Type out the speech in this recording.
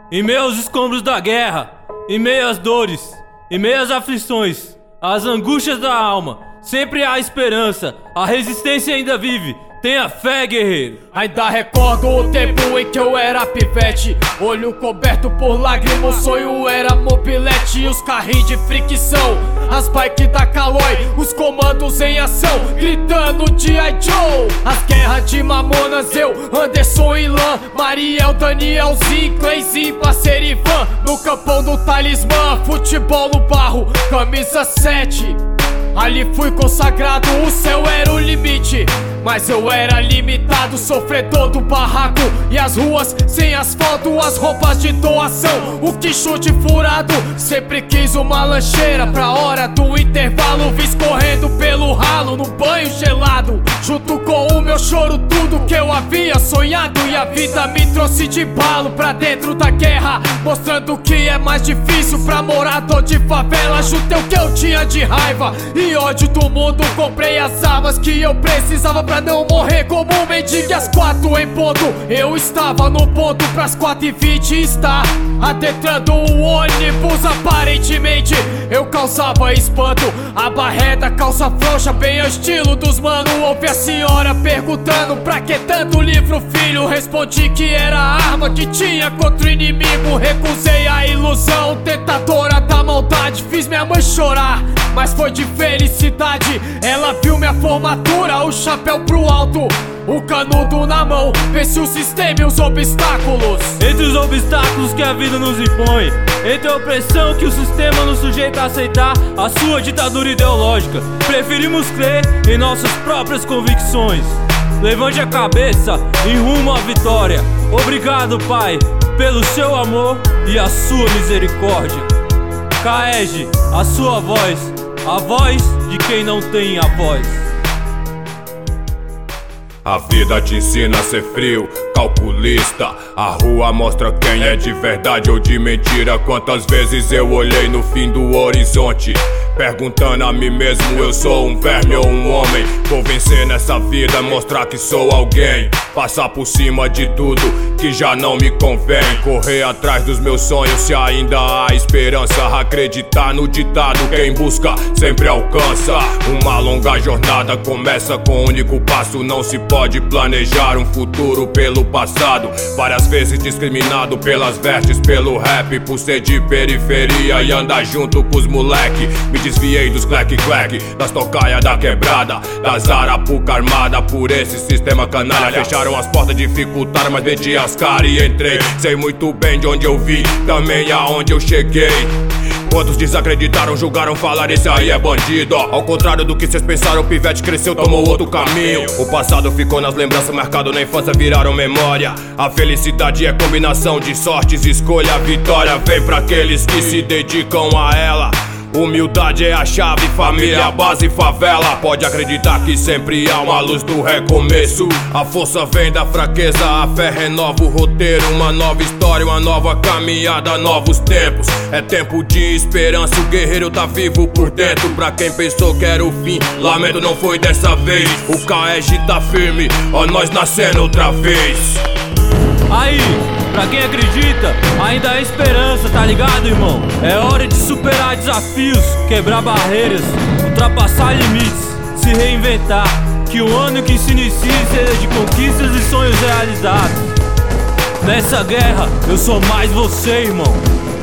Em meio aos escombros da guerra, em meio às dores, em meio às aflições, às angústias da alma, sempre há esperança, a resistência ainda vive. Tenha fé, guerreiro. Ainda recordo o tempo em que eu era pivete, olho coberto por lágrimas, o sonho era mobilete. Os carrinhos de fricção, as bikes da Caloi, os comandos em ação, gritando G.I. Joe. As guerras de Mamonas, eu, Anderson e Lan, Mariel, Danielzinho, Cleizinho, parceiro Ivan. No campão do Talismã, futebol no barro, camisa 7. Ali fui consagrado, o céu era o limite, mas eu era limitado, sofredor do barraco. E as ruas sem asfalto, as roupas de doação, o que chute furado. Sempre quis uma lancheira pra hora do intervalo, vis correndo pelo ralo no banho gelado. Junto com o meu choro, tudo que eu havia sonhado. E a vida me trouxe de balo pra dentro da guerra, mostrando que é mais difícil pra morador de favela. Juntei o que eu tinha de raiva e ódio do mundo, comprei as armas que eu precisava pra não morrer como um mendigo. Às 4 em ponto, eu estava no ponto pras 4h20 estar adentrando o ônibus. Aparentemente eu causava espanto, a barreta, calça frouxa, bem ao estilo dos mano. Ouvi a senhora perguntando pra que tanto livro, filho. Respondi que era a arma que tinha contra o inimigo. Recusei a ilusão tentadora da maldade, fiz minha mãe chorar, mas foi de felicidade. Ela viu minha formatura, o chapéu pro alto, o canudo na mão, vence o sistema e os obstáculos. Entre os obstáculos que a vida nos impõe, entre a opressão que o sistema nos sujeita a aceitar, a sua ditadura ideológica, preferimos crer em nossas próprias convicções. Levante a cabeça em rumo à vitória. Obrigado, Pai, pelo seu amor e a sua misericórdia. CAEG, a sua voz, a voz de quem não tem a voz. A vida te ensina a ser frio, calculista. A rua mostra quem é de verdade ou de mentira. Quantas vezes eu olhei no fim do horizonte, perguntando a mim mesmo, eu sou um verme ou um homem? Vou vencer nessa vida, mostrar que sou alguém, passar por cima de tudo que já não me convém, correr atrás dos meus sonhos se ainda há esperança, acreditar no ditado, quem busca sempre alcança. Uma longa jornada começa com um único passo, não se pode planejar um futuro pelo passado. Várias vezes discriminado pelas vestes, pelo rap, por ser de periferia e andar junto com os moleque. Me desviei dos clec-clec, das tocaia da quebrada, das arapuca armada por esse sistema canalha. Fecharam as portas, dificultaram, mas vendi as caras e entrei. Sei muito bem de onde eu vim, também aonde eu cheguei. Quantos desacreditaram, julgaram, falaram esse aí é bandido. Ao contrário do que cês pensaram, o pivete cresceu, tomou outro caminho. O passado ficou nas lembranças, marcado na infância, viraram memória. A felicidade é combinação de sortes, escolha a vitória. Vem pra aqueles que se dedicam a ela. Humildade é a chave, família, base, favela. Pode acreditar que sempre há uma luz do recomeço. A força vem da fraqueza, a fé renova o roteiro. Uma nova história, uma nova caminhada, novos tempos. É tempo de esperança, o guerreiro tá vivo por dentro. Pra quem pensou que era o fim, lamento, não foi dessa vez. O CAEG tá firme, ó nós nascendo outra vez. Aí, pra quem acredita, ainda há esperança, tá ligado, irmão? É hora de superar desafios, quebrar barreiras, ultrapassar limites, se reinventar. Que o ano que se inicie seja de conquistas e sonhos realizados. Nessa guerra, eu sou mais você, irmão.